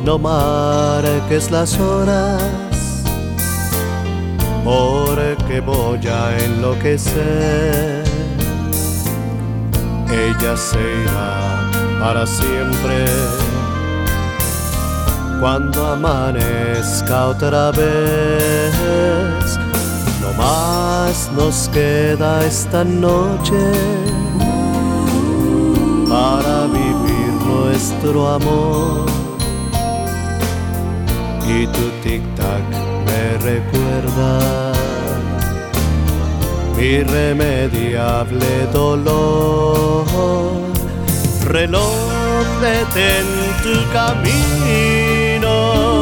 no marques las horas, porque voy a enloquecer. Ella se irá para siempre cuando amanezca otra vez. No más nos queda esta noche para vivir nuestro amor. Y tu tic-tac me recuerda mi irremediable dolor. Reloj, detén tu camino,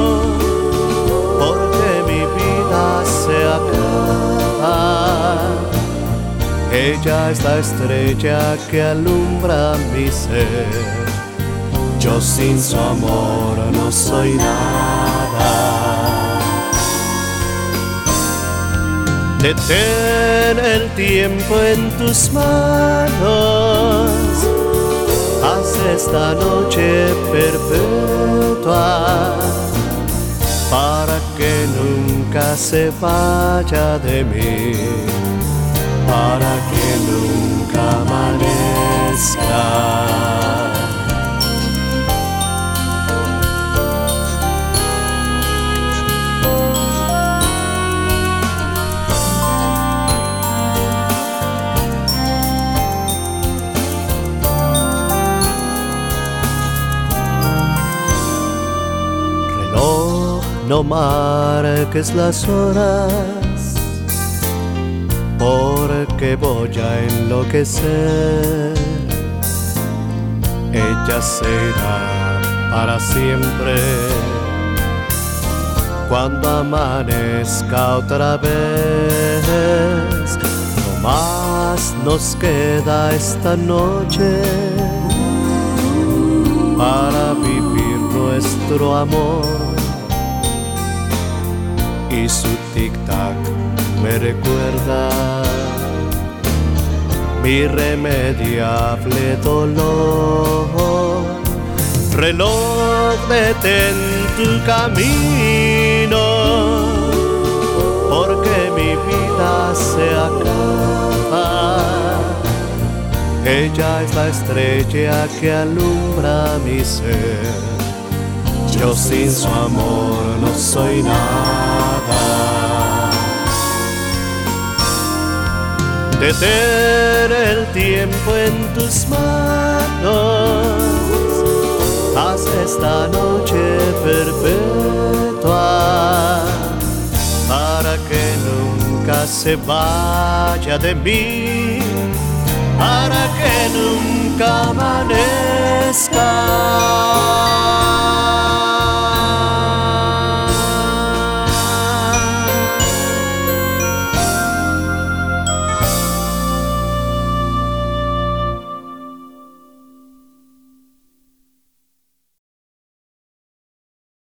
porque mi vida se acaba. Ella es la estrella que alumbra mi ser. Yo sin su amor no soy nada. Detén el tiempo en tus manos, haz esta noche perpetua, para que nunca se vaya de mí, para que nunca amanezca. No marques las horas, porque voy a enloquecer. Ella se irá para siempre cuando amanezca otra vez. No más nos queda esta noche para vivir nuestro amor. Y su tic-tac me recuerda mi irremediable dolor. Reloj, detén tu camino, porque mi vida se acaba. Ella es la estrella que alumbra mi ser. Yo sin su amor no soy nada. Detén el tiempo en tus manos, haz esta noche perpetua, para que nunca se vaya de mí, para que nunca amanezca.